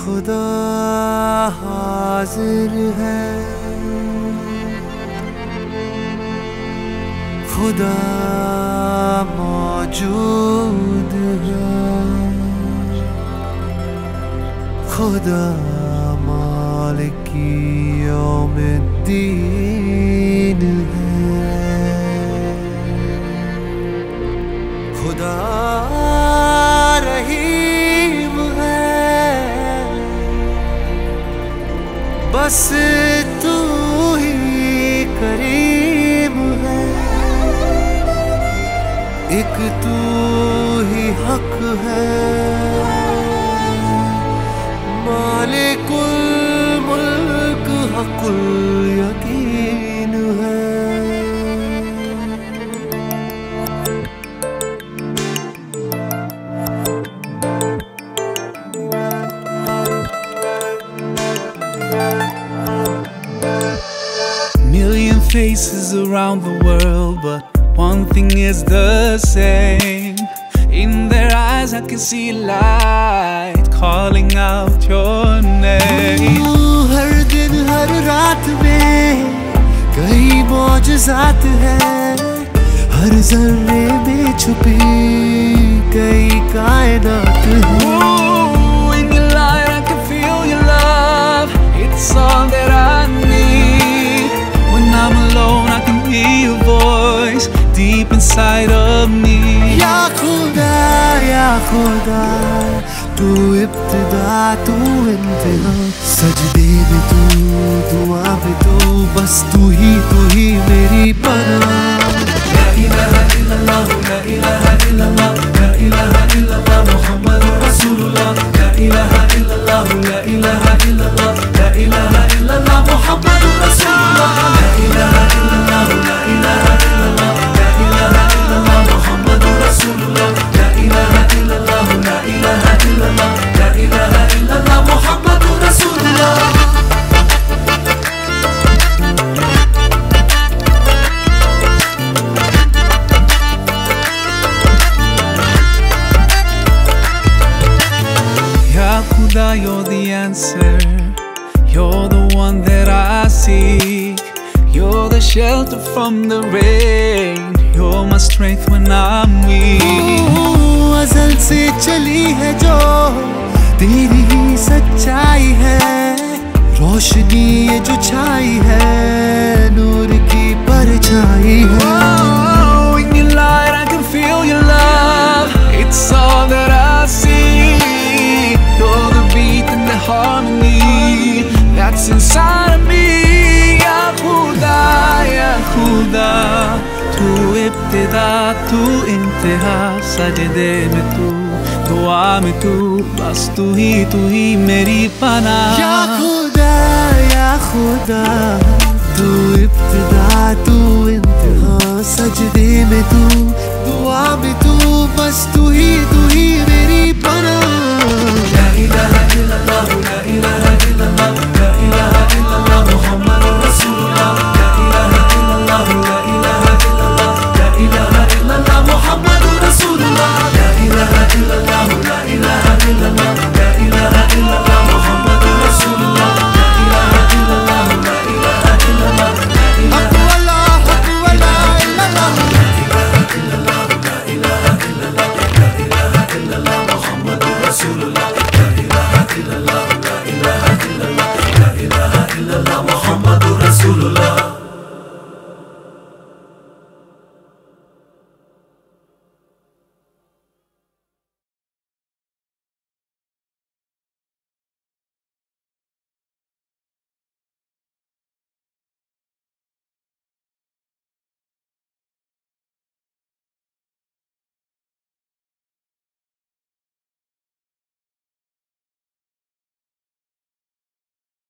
खुदा हाजिर है, खुदा मौजूद है, खुदा मालिकी यौमिद्दीन है, खुदा रहीम है, बस तू ही करीम है, एक तू ही हक है, मालिकुल मुल्क हकुल यकीन है। Million faces around the world, but one thing is the same. In their eyes I can see light calling out your name. हर दिन हर रात में कई मौजज़ात हैं, हर ज़र्रे में छुपी कई कायनात हैं। In your light I can feel your love, it's all that I need. When I'm alone I can hear your voice deep inside of me. या खुदा तू इब्तिदा तू इंतहा, सजदे में तू दुआ में तू, बस तू ही मेरी पनाह। ला इलाहा इल्लल्लाह, ला इलाहा इल्लल्लाह, ला इलाहा इल्लल्लाह मुहम्मदुर रसूलुल्लाह, ला इलाहा इल्लल्लाह, ला इलाहा इल्लल्लाह, ला इलाहा इल्लल्लाह मुहम्मदुर रसूलुल्लाह, ला इलाहा इल्लल्लाह, ला इलाहा इल्लल्लाह, ला इलाहा इल्लल्लाह मुहम्मदुर रसूलुल्लाह, ला इलाहा इल्लल्लाह, ला इलाहा इल्लल्लाह, ला इलाहा इल्लल्लाह मुहम्मदुर रसूलुल्लाह। Khuda, you're the answer, you're the one that I seek, you're the shelter from the rain, you're my strength when I'm weak. अज़ल से चली है जो तेरी ही सच्चाई है, रोशनी ये जो छाई है नूर की परछाई है। In your light I can feel your love, it's all that I see. You're the beat and the harmony that's inside of me. Ya Khuda, तू इब्तिदा तू इंतहा, सजदे में तू दुआ में तू, बस तू ही मेरी पनाह। या खुदा तू इब्तिदा तू इंतहा, सजदे में तू दुआ में तू,